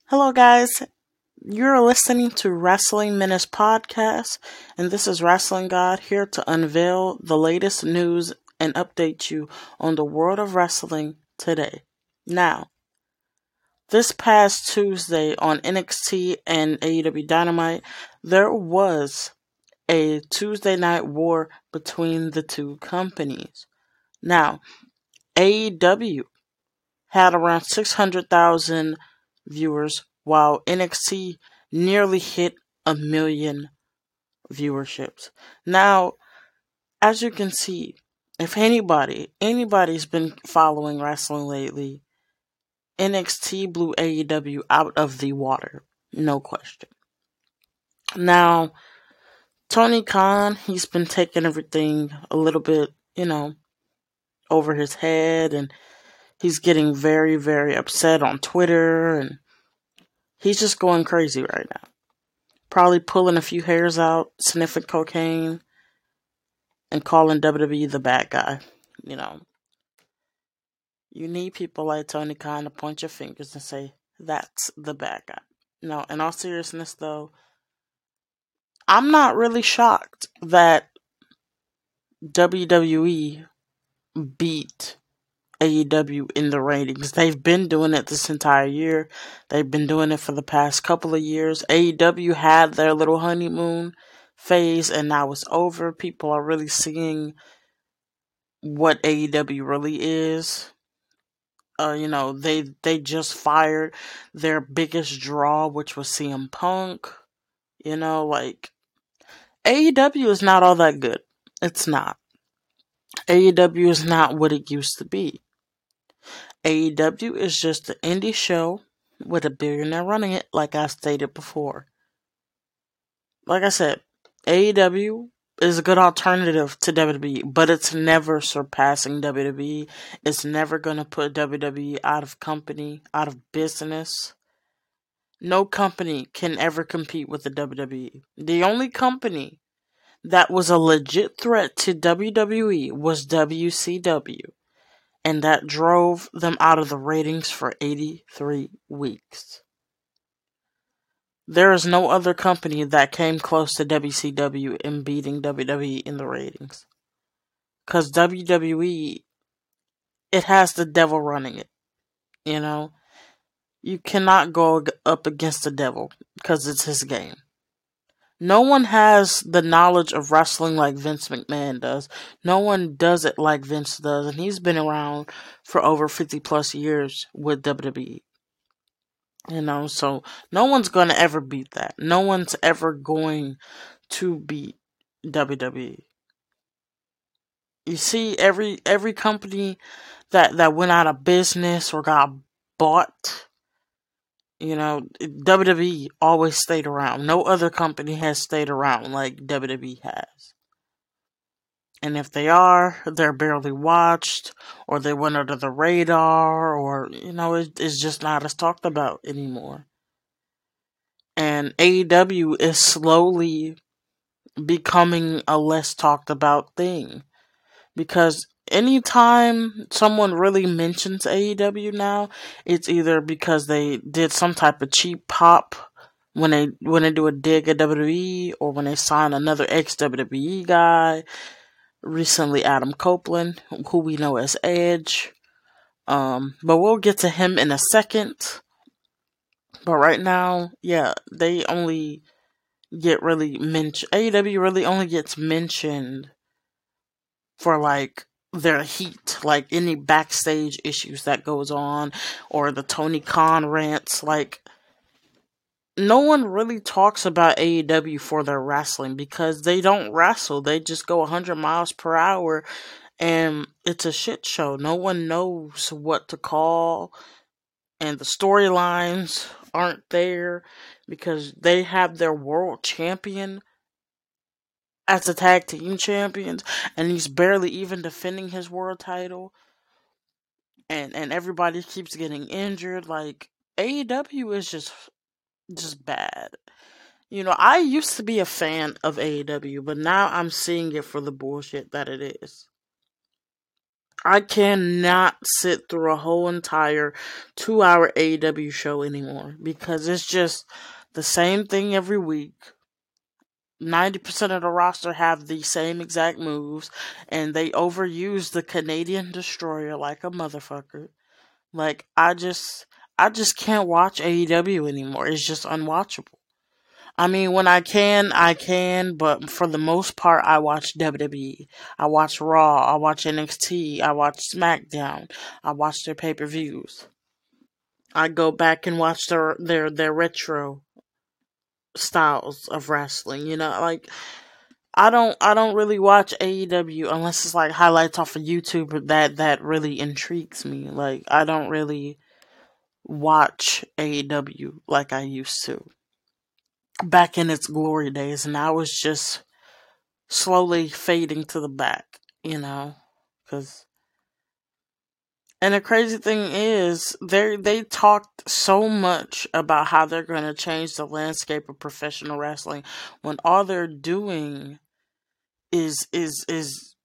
Hello, guys. You're listening to Wrestling Minutes Podcast, and this is Wrestling God here to unveil the latest news and update you on the world of wrestling today. Now, this past Tuesday on NXT and AEW Dynamite, there was a Tuesday night war between the two companies. Now, AEW had around 600,000 viewers, while NXT nearly hit 1 million viewerships. Now, as you can see, if anybody's been following wrestling lately, NXT blew AEW out of the water, no question. Now, Tony Khan, he's been taking everything a little bit, over his head, and he's getting very, very upset on Twitter, and he's just going crazy right now. Probably pulling a few hairs out, sniffing cocaine, and calling WWE the bad guy. You know, you need people like Tony Khan to point your fingers and say, that's the bad guy. No, in all seriousness, though, I'm not really shocked that WWE beat AEW in the ratings. They've been doing it this entire year. They've been doing it for the past couple of years. AEW had their little honeymoon phase and now it's over. People are really seeing what AEW really is. They just fired their biggest draw, which was CM Punk. AEW is not all that good. It's not. AEW is not what it used to be. AEW is just an indie show with a billionaire running it, like I stated before. Like I said, AEW is a good alternative to WWE, but it's never surpassing WWE. It's never going to put WWE out of company, out of business. No company can ever compete with the WWE. The only company that was a legit threat to WWE was WCW, and that drove them out of the ratings for 83 weeks. There is no other company that came close to WCW in beating WWE in the ratings. Because WWE, it has the devil running it. You cannot go up against the devil because it's his game. No one has the knowledge of wrestling like Vince McMahon does. No one does it like Vince does. And he's been around for over 50 plus years with WWE. So no one's going to ever beat that. No one's ever going to beat WWE. You see, every company that went out of business or got bought, WWE always stayed around. No other company has stayed around like WWE has. And if they are, they're barely watched, or they went under the radar, or, it's just not as talked about anymore. And AEW is slowly becoming a less talked about thing. Because anytime someone really mentions AEW now, it's either because they did some type of cheap pop when they do a dig at WWE, or when they sign another ex-WWE guy. Recently, Adam Copeland, who we know as Edge. But we'll get to him in a second. But right now, yeah, they only get really mentioned. AEW really only gets mentioned for like their heat, like any backstage issues that goes on, or the Tony Khan rants. Like, no one really talks about AEW for their wrestling because they don't wrestle. They just go 100 miles per hour and it's a shit show. No one knows what to call, and the storylines aren't there because they have their world champion as the tag team champions, and he's barely even defending his world title, and everybody keeps getting injured. Like, AEW is just bad. I used to be a fan of AEW, but now I'm seeing it for the bullshit that it is. I cannot sit through a whole entire 2 hour AEW show anymore because it's just the same thing every week. 90% of the roster have the same exact moves, and they overuse the Canadian Destroyer like a motherfucker. Like, I just can't watch AEW anymore. It's just unwatchable. I mean, when I can, but for the most part, I watch WWE. I watch Raw. I watch NXT. I watch SmackDown. I watch their pay-per-views. I go back and watch their retro styles of wrestling. You know, like I don't really watch AEW unless it's like highlights off of YouTube that really intrigues me. Like I don't really watch AEW like I used to back in its glory days, and I was just slowly fading to the back, you know, because. And the crazy thing is, they talked so much about how they're going to change the landscape of professional wrestling when all they're doing is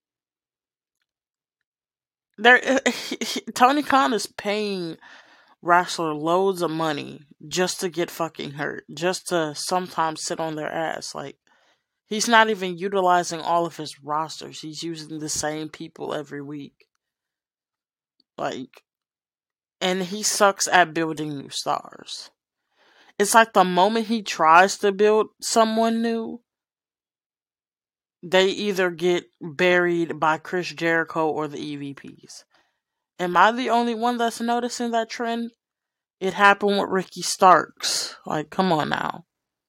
they're Tony Khan is paying wrestler loads of money just to get fucking hurt, just to sometimes sit on their ass. Like he's not even utilizing all of his rosters. He's using the same people every week. Like, and he sucks at building new stars. It's like the moment he tries to build someone new, they either get buried by Chris Jericho or the EVPs. Am I the only one that's noticing that trend? It happened with Ricky Starks. Like, come on now.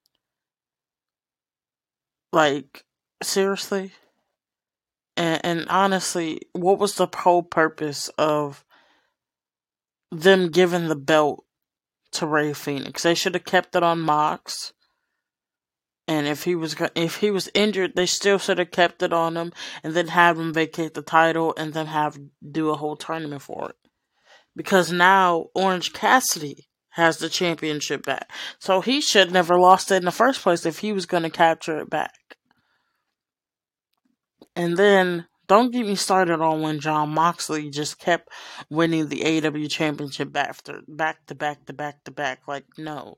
Like, seriously? And honestly, what was the whole purpose of them giving the belt to Rey Fenix? They should have kept it on Mox. And if he was injured, they still should have kept it on him, and then have him vacate the title, and then have do a whole tournament for it. Because now Orange Cassidy has the championship back, so he should never lost it in the first place if he was going to capture it back. And then don't get me started on when Jon Moxley just kept winning the AEW championship back to back. Like no.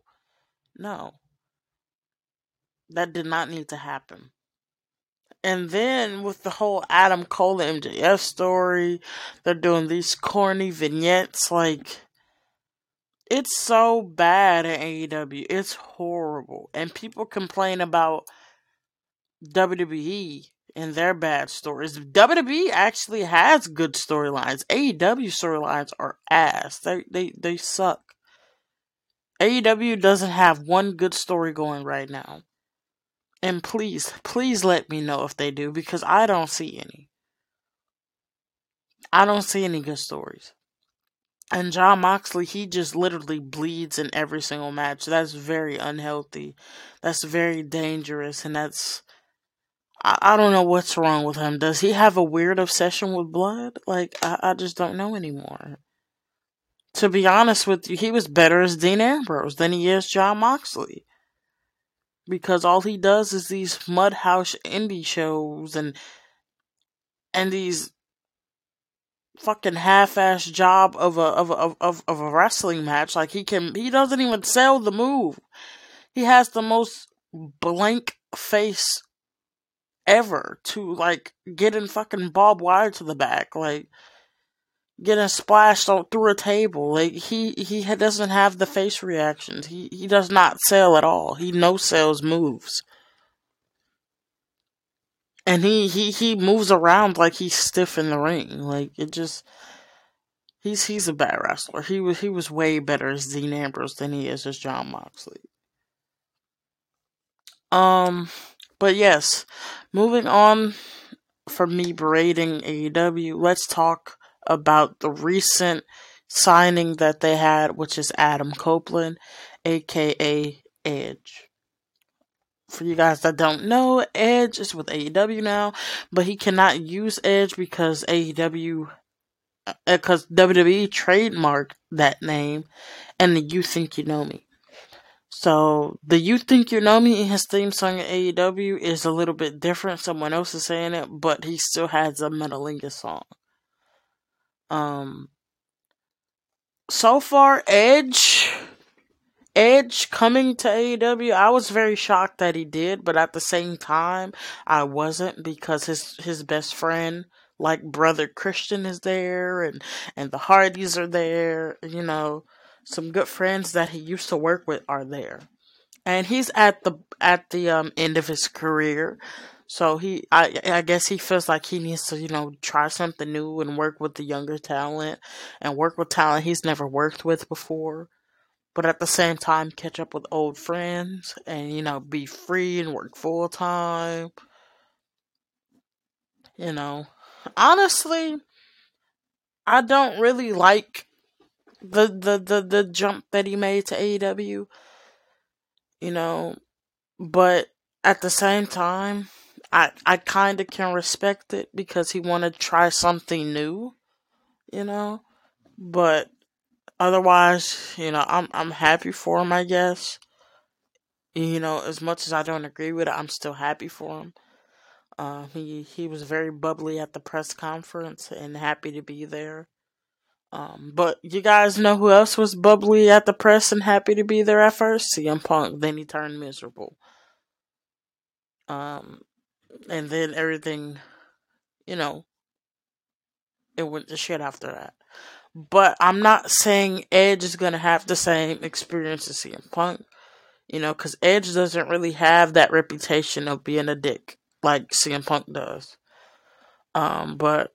That did not need to happen. And then with the whole Adam Cole MJF story, they're doing these corny vignettes. Like, it's so bad at AEW. It's horrible. And people complain about WWE and their bad stories. WWE actually has good storylines. AEW storylines are ass. They suck. AEW doesn't have one good story going right now. And please let me know if they do, because I don't see any. I don't see any good stories. And Jon Moxley, he just literally bleeds in every single match. That's very unhealthy. That's very dangerous. And I don't know what's wrong with him. Does he have a weird obsession with blood? Like, I just don't know anymore. To be honest with you, he was better as Dean Ambrose than he is Jon Moxley. Because all he does is these Mudhouse indie shows and these fucking half-ass job of a wrestling match. Like he doesn't even sell the move. He has the most blank face ever to like getting fucking barbed wire to the back, like getting splashed through a table. Like he doesn't have the face reactions. He does not sell at all. He no sells moves. And he moves around like he's stiff in the ring. Like it just he's a bad wrestler. He was way better as Dean Ambrose than he is as Jon Moxley. But yes, moving on from me berating AEW, let's talk about the recent signing that they had, which is Adam Copeland, aka Edge. For you guys that don't know, Edge is with AEW now, but he cannot use Edge because WWE trademarked that name, and the You Think You Know Me. So, the You Think You Know Me in his theme song at AEW is a little bit different. Someone else is saying it, but he still has a Metalingus song. Um, so far, Edge coming to AEW, I was very shocked that he did, but at the same time, I wasn't because his best friend, like brother Christian, is there, and the Hardys are there. Some good friends that he used to work with are there, and he's at the end of his career. So I guess he feels like he needs to try something new and work with the younger talent and work with talent he's never worked with before, but at the same time catch up with old friends and be free and work full time. you know Honestly, I don't really like the jump that he made to AEW, you know but at the same time, I kind of can respect it because he wanted to try something new, you know but otherwise, I'm happy for him, I guess. As much as I don't agree with it, I'm still happy for him. He was very bubbly at the press conference and happy to be there. But you guys know who else was bubbly at the press and happy to be there at first? CM Punk. Then he turned miserable. Um, and then everything, you know, it went to shit after that. But I'm not saying Edge is gonna have the same experience as CM Punk, because Edge doesn't really have that reputation of being a dick like CM Punk does. But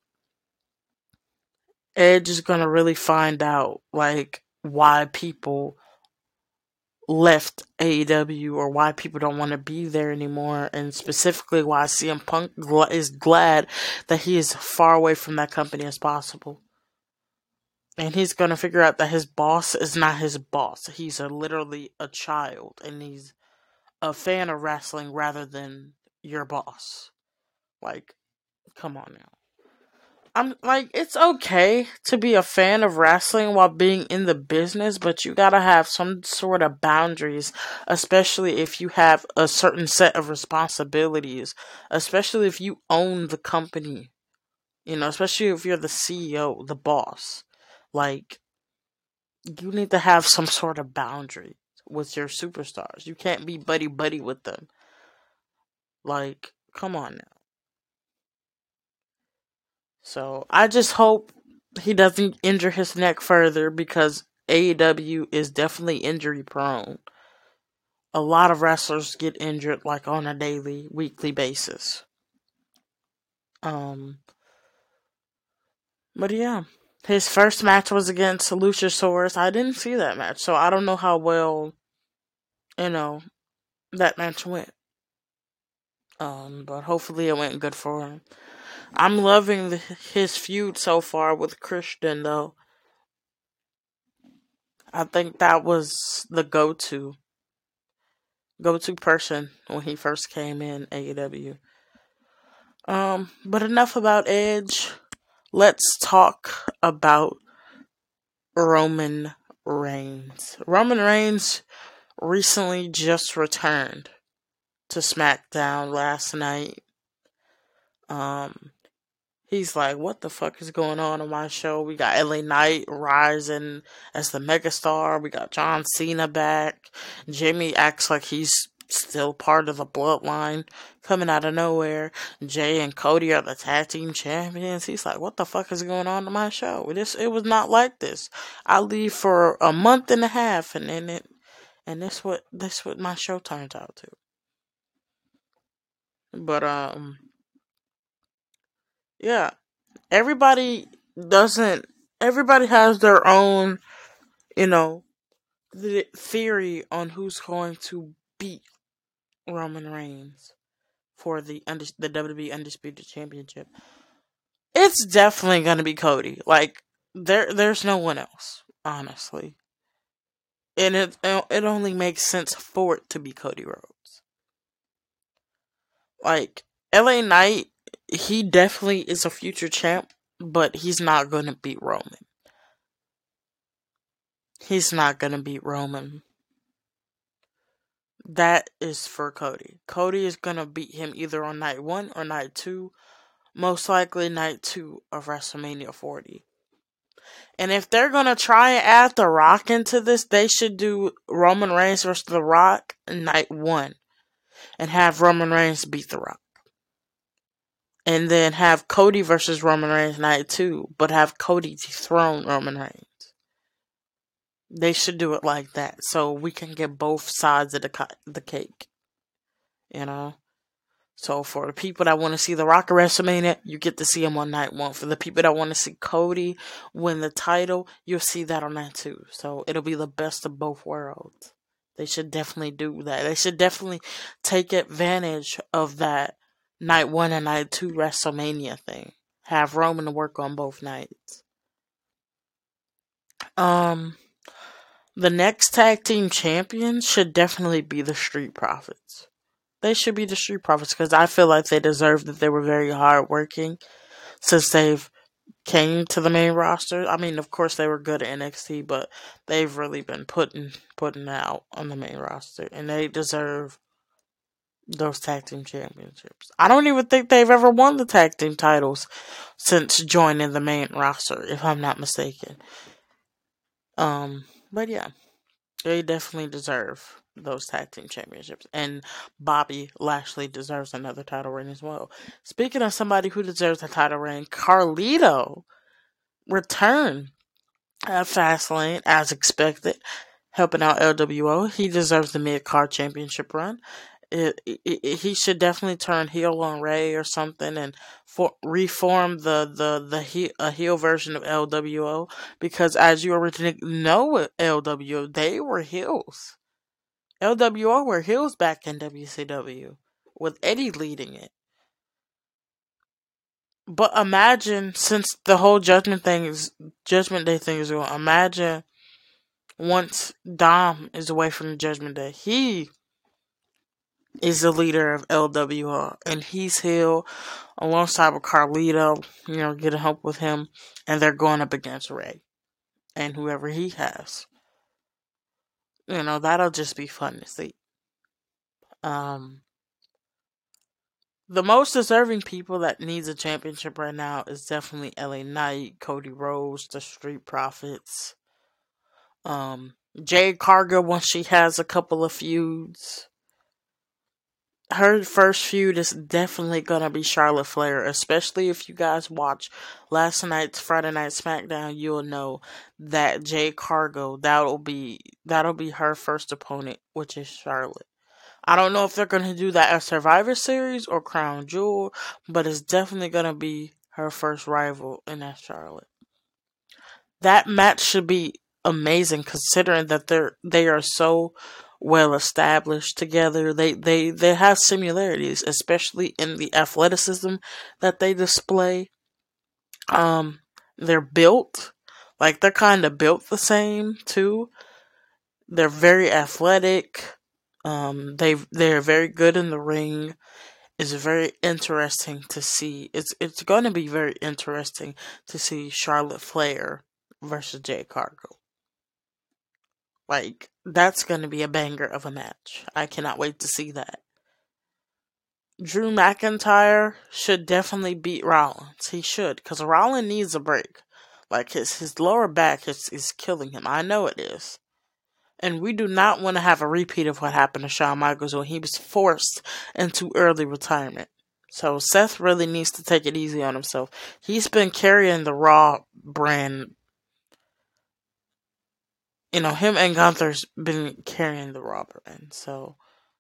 Edge is gonna really find out like why people left AEW or why people don't want to be there anymore, and specifically why CM Punk is glad that he is far away from that company as possible. And he's gonna figure out that his boss is not his boss. He's literally a child, and he's a fan of wrestling rather than your boss. Like, come on now. I'm like, it's okay to be a fan of wrestling while being in the business, but you gotta have some sort of boundaries, especially if you have a certain set of responsibilities, especially if you own the company, especially if you're the CEO, the boss. Like, you need to have some sort of boundary with your superstars. You can't be buddy buddy with them. Like, come on now. So I just hope he doesn't injure his neck further because AEW is definitely injury prone. A lot of wrestlers get injured like on a daily, weekly basis. Um, but yeah, his first match was against Luchasaurus. I didn't see that match, so I don't know how well you know that match went. But hopefully it went good for him. I'm loving his feud so far with Christian, though. I think that was the go-to person when he first came in AEW. But enough about Edge. Let's talk about Roman Reigns. Roman Reigns recently just returned to SmackDown last night. Um, He's like, what the fuck is going on my show? We got LA Knight rising as the megastar. We got John Cena back. Jimmy acts like he's still part of the bloodline coming out of nowhere. Jay and Cody are the tag team champions. He's like, what the fuck is going on my show? It was not like this. I leave for a month and a half and this what my show turns out to. But yeah. everybody doesn't Everybody has their own, you know, theory on who's going to beat Roman Reigns for the WWE Undisputed Championship. It's definitely going to be Cody. Like, there's no one else, honestly. And it only makes sense for it to be Cody Rhodes. Like, LA Knight, he definitely is a future champ, but he's not going to beat Roman. He's not going to beat Roman. That is for Cody. Cody is going to beat him either on night 1 or night 2. Most likely night 2 of WrestleMania 40. And if they're gonna try and add The Rock into this, they should do Roman Reigns versus The Rock night 1. And have Roman Reigns beat The Rock. And then have Cody versus Roman Reigns night 2, but have Cody dethrone Roman Reigns. They should do it like that, so we can get both sides of the cake. You know? So for the people that want to see The Rock at WrestleMania, you get to see him on night 1. For the people that want to see Cody win the title, you'll see that on night 2. So it'll be the best of both worlds. They should definitely do that. They should definitely take advantage of that night 1 and night 2 WrestleMania thing. Have Roman work on both nights. The next tag team champions should definitely be the Street Profits. They should be the Street Profits because I feel like they deserve that. They were very hardworking since they've came to the main roster. I mean, of course, they were good at NXT, but they've really been putting out on the main roster, and they deserve those tag team championships. I don't even think they've ever won the tag team titles since joining the main roster, if I'm not mistaken. But yeah, they definitely deserve those tag team championships, and Bobby Lashley deserves another title reign as well. Speaking of somebody who deserves a title reign, Carlito returned at Fastlane as expected, helping out LWO. He deserves the mid-card championship run. He should definitely turn heel on Ray or something and reform a heel version of LWO, because as you originally know, LWO, they were heels. LWO were heels back in WCW with Eddie leading it. But imagine, since the whole Judgment Day thing is going, imagine once Dom is away from the Judgment Day, he is the leader of LWO, and he's heel alongside with Carlito, getting help with him, and they're going up against Ray and whoever he has. That'll just be fun to see. The most deserving people that needs a championship right now is definitely LA Knight, Cody Rhodes, the Street Profits. Jade Cargill, once she has a couple of feuds. Her first feud is definitely gonna be Charlotte Flair, especially if you guys watch last night's Friday Night SmackDown. You'll know that Jade Cargill, that'll be her first opponent, which is Charlotte. I don't know if they're going to do that at Survivor Series or Crown Jewel, but it's definitely going to be her first rival, and that's Charlotte. That match should be amazing, considering that they are so well established together. They have similarities, especially in the athleticism that they display. They're built, like they're kind of built the same too. They're very athletic. They're very good in the ring. It's very interesting to see. It's going to be very interesting to see Charlotte Flair versus Jade Cargill. Like, that's going to be a banger of a match. I cannot wait to see that. Drew McIntyre should definitely beat Rollins. He should, because Rollins needs a break. Like, his lower back is killing him. I know it is. And we do not want to have a repeat of what happened to Shawn Michaels when he was forced into early retirement. So Seth really needs to take it easy on himself. He's been carrying the Raw brand. Him and Gunther's been carrying the Raw brand. So,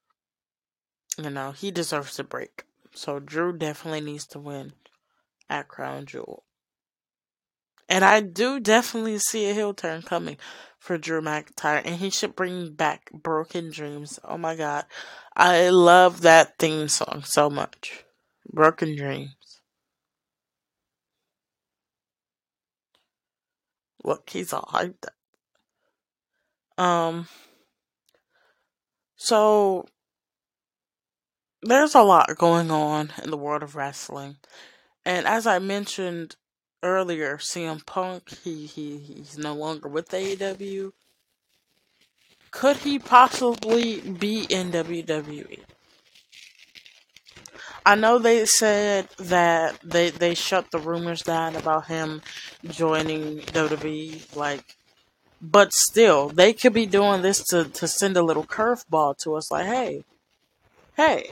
he deserves a break. So Drew definitely needs to win at Crown Jewel. And I do definitely see a heel turn coming for Drew McIntyre, and he should bring back Broken Dreams. Oh my god. I love that theme song so much. Broken Dreams. Look, he's all hyped up. So there's a lot going on in the world of wrestling. And as I mentioned earlier, CM Punk, he's no longer with AEW. Could he possibly be in WWE? I know they said that they shut the rumors down about him joining WWE, like, but still, they could be doing this to send a little curveball to us, like, hey,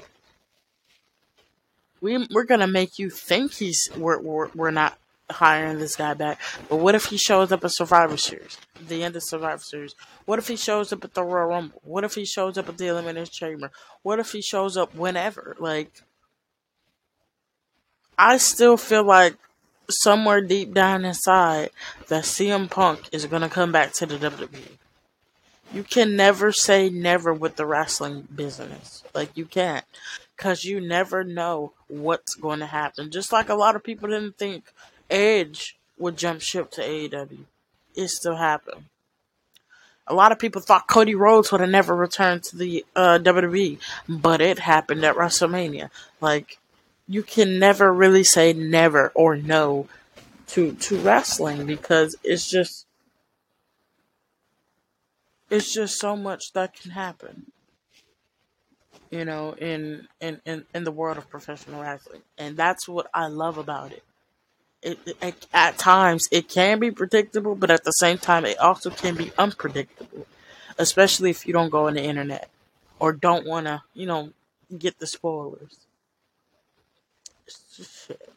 we're gonna make you think we're not hiring this guy back, but what if he shows up at Survivor Series, the end of Survivor Series? What if he shows up at the Royal Rumble? What if he shows up at the Elimination Chamber? What if he shows up whenever? Like, I still feel like somewhere deep down inside that CM Punk is gonna come back to the WWE. You can never say never with the wrestling business. Like, you can't. Because you never know what's going to happen. Just like a lot of people didn't think Edge would jump ship to AEW. It still happened. A lot of people thought Cody Rhodes would have never returned to the WWE. But it happened at WrestleMania. Like, you can never really say never or no to wrestling. Because it's just so much that can happen, in the world of professional wrestling. And that's what I love about it. At times, it can be predictable, but at the same time, it also can be unpredictable, especially if you don't go on the internet or don't want to, get the spoilers. It's just shit.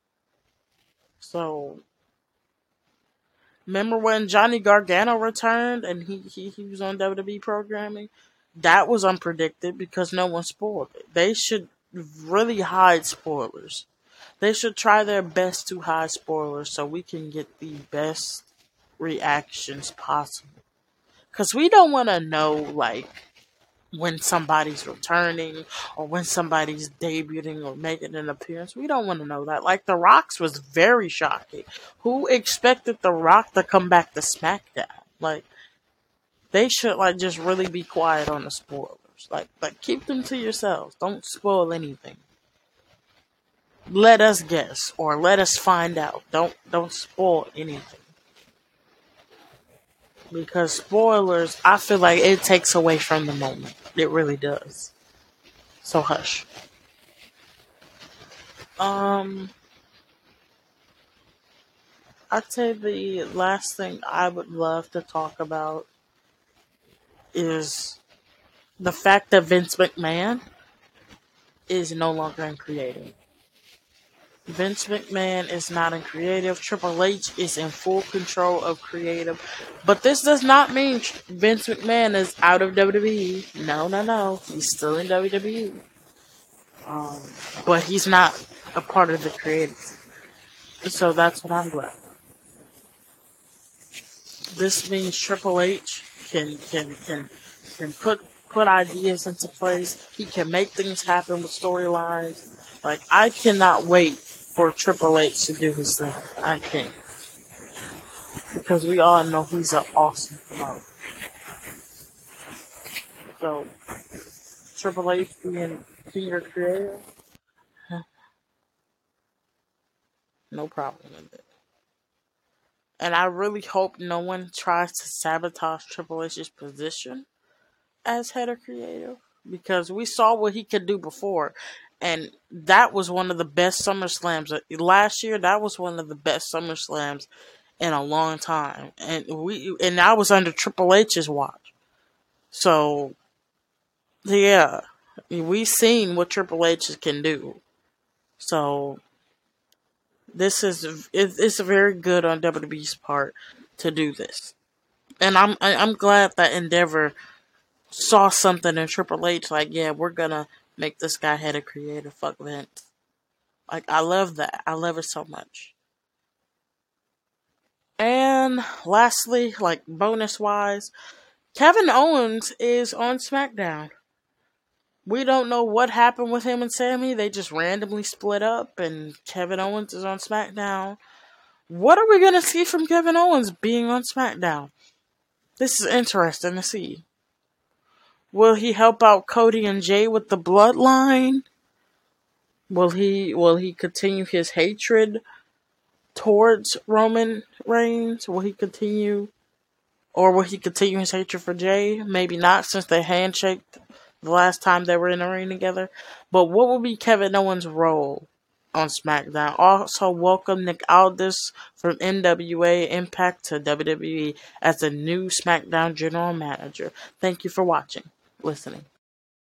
So, remember when Johnny Gargano returned and he was on WWE programming? That was unpredicted because no one spoiled it. They should really hide spoilers. They should try their best to hide spoilers so we can get the best reactions possible. Because we don't want to know, like, when somebody's returning or when somebody's debuting or making an appearance. We don't want to know that. Like, The Rock's was very shocking. Who expected The Rock to come back to SmackDown? Like, they should, like, just really be quiet on the spoilers. Like, keep them to yourselves. Don't spoil anything. Let us guess or let us find out. Don't spoil anything. Because spoilers, I feel like it takes away from the moment. It really does. So hush. Um, I'd say the last thing I would love to talk about is the fact that Vince McMahon is no longer in creative. Vince McMahon is not in creative. Triple H is in full control of creative. But this does not mean Vince McMahon is out of WWE. No, no, no. He's still in WWE. Um, but he's not a part of the creative. So that's what I'm glad. This means Triple H can put ideas into place. He can make things happen with storylines. Like, I cannot wait for Triple H to do his thing. I can't. Because we all know he's an awesome promoter. So, Triple H being senior creator, no problem with it. And I really hope no one tries to sabotage Triple H's position as head of creative. Because we saw what he could do before. And that was one of the best SummerSlams. Last year, that was one of the best SummerSlams in a long time. And I was under Triple H's watch. So, yeah. We seen what Triple H can do. So, it's very good on WWE's part to do this. And I'm glad that Endeavor saw something in Triple H, like, yeah, we're gonna make this guy head of creative. Fuck Vince. Like, I love that. I love it so much. And lastly, like, bonus wise, Kevin Owens is on SmackDown. We don't know what happened with him and Sammy. They just randomly split up, and Kevin Owens is on SmackDown. What are we gonna see from Kevin Owens being on SmackDown? This is interesting to see. Will he help out Cody and Jay with the bloodline? Will he continue his hatred towards Roman Reigns? Will he continue his hatred for Jay? Maybe not, since they handshaked the last time they were in the ring together. But what will be Kevin Owens' role on SmackDown? Also, welcome Nick Aldis from NWA Impact to WWE as the new SmackDown General Manager. Thank you for watching, listening.